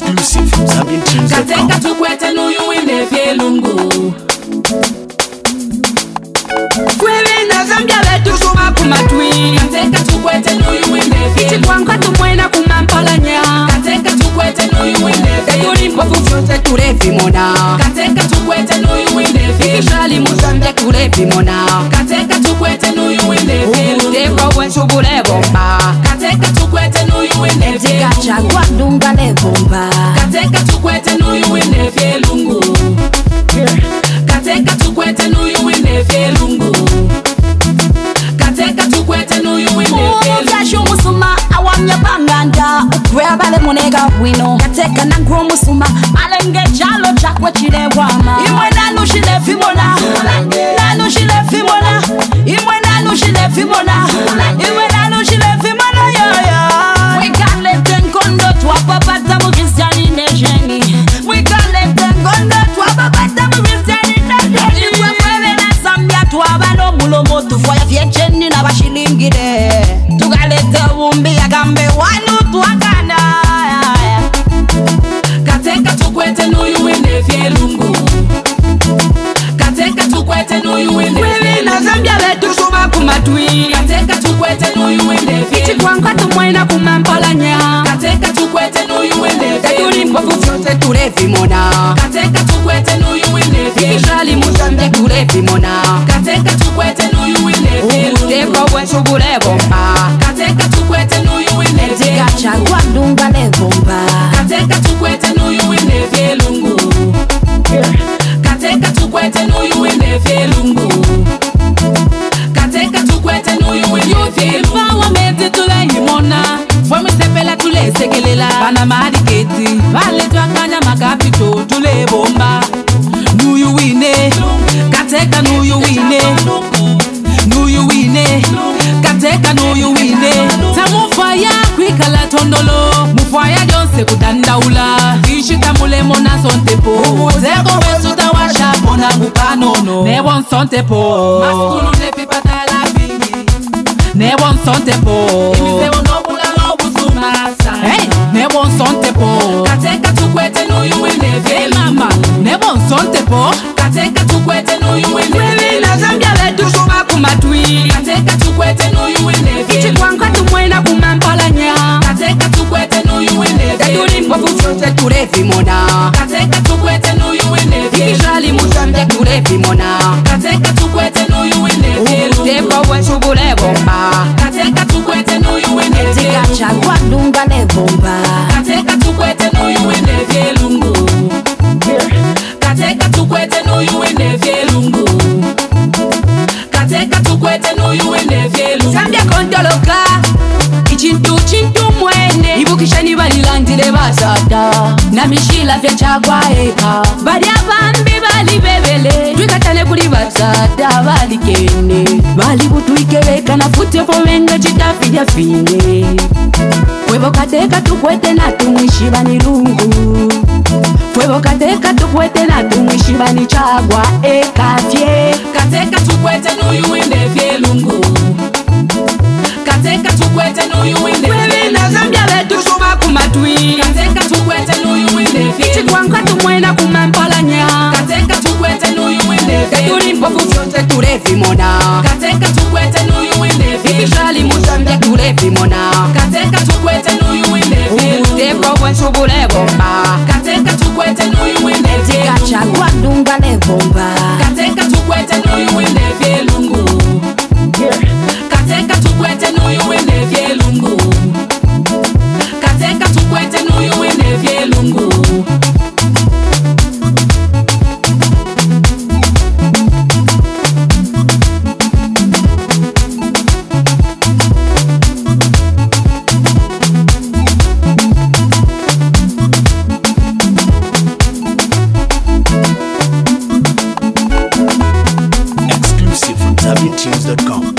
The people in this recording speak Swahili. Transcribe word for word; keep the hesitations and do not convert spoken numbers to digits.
Exclusive from Zambian Tunes dot com. Katenga tukwete nuyu wine vyelungu Kwewe na Zambia wetu suma kumatwi Katenga tukwete nuyu wine vyelungu Ichi kwanga tumwena kumampalanya Katenga tukwete nuyu wine vyelungu Tayuri mpofu vyote turevi mona Katenga tukwete nuyu wine vyelungu Ikishali muzambe kurevi mona Katenga tukwete nuyu wine vyelungu Teko wensu bule bomba Katenga tukwete nuyu wine vyelungu Tika chagwa dunga le bomba Katenga tukwete nuyu wine vyelungu Katenga tukwete nuyu wine vyelungu Katenga tukwete nuyu wine vyelungu Mufashu musuma awamya banganda Ukwea bale munega wino Kateka nangro musuma Alenge jalo chakwe chile wama Imwe nanu shile fimona Nanu shile fimona Imwe nanu shile fimona Imwe nanu shile fimona yo yo We can let them kondo Twapa bata mu kristiani nejeni We can let them kondo Twapa bata mu kristiani nejeni Ikwe kwewe na Zambia Twaba no mulomo Tufoya fiecheni na bashilingide Tugalete umbi ya gambe wanu tuakana Katenga tukwete nuyu wine vyelungu Katenga tukwete nuyu wine Kwewe na Zambia wetu suma kumatwi Katenga tukwete nuyu wine vyelungu Ichi kwanga tumwena kumampalanya Katenga tukwete nuyu wine vyelungu Tayuri mpofu vyote turevi mona Katenga tukwete nuyu wine vyelungu Ikishali muzambe kurevi mona Katenga tukwete nuyu wine vyelungu Teko wensu bule bomba Katenga tukwete nuyu wine vyelungu Tika chagwa dunga le bomba Katenga tukwete nuyu wine vyelungu Katenga tukwete nuyu wine vyelungu Katenga tukwete nuyu wine vyelungu Fawa mezi tule imona Fwemi sepela tule sekelela Bana mariketi Vale twakanya makapito tule bomba Nuyu wine Katenga nuyu wine Nuyu wine Katenga nuyu wine Tamufaya kwikala tondolo Mufaya jonse kudandaula Ishita mule mona sontepo Ubuteko wesu tawasha pona mukanono Nebon sontepo Maskulu nepipata la vingi Nebon sontepo Imisewo nobula lobu sumasa Hey, nebon sontepo Katenga tukwete nuyu wine vyelungu Mama, nebon sontepo Katenga tukwete nuyu wine Kwewe na Zambia wetu suma kumatwi Katenga tukwete nuyu wine vyelungu Ichi kwanga tumwena kumampalanya Katenga tukwete nuyu wine vyelungu Tayuri mpofu vyote turevi mona Katenga tukwete nuyu wine vyelungu Ikishali muzambe kurevi mona Katenga tukwete nuyu wine vyelungu Teko wensu bule bomba Katenga tukwete nuyu wine vyelungu Tika chagwa dunga le bomba Katenga tukwete nuyu wine vyelungu Katenga tukwete nuyu wine vyelungu Katenga tukwete nuyu wine vyelungu Zambia kondoloka Ichintu chintu mwene Ibukishani balilandile basada Na mishila vya chagwa eka Bali abambi bali bebele Twikatane kuli basada bali kene Bali butuikeweka na fute pomenga chitafi ya fine Kwebo kateka tukwete na tumwishiba ni lungu Kwebo kateka tukwete na tumwishiba ni chagwa eka fye Kateka tukwete nuyu wine vyelungu Katenga tukwete nuyu wine Kwewe na Zambia wetu suma kumatwi Katenga tukwete nuyu wine vyelungu Ichi kwanga tumwena kumampalanya Katenga tukwete nuyu wine vyelungu Tayuri mpofu vyote turevi mona Katenga tukwete nuyu wine vyelungu Ikishali muzambe kurevi mona Katenga tukwete nuyu wine vyelungu Teko wensu bule bomba Katenga tukwete nuyu wine vyelungu Tika chagwa dunga le bomba Katenga tukwete nuyu wine vyelungu Katenga tukwete nuyu wine vyelungu Katenga tukwete nuyu wine vyelungu Exclusive from Zambian Tunes dot com.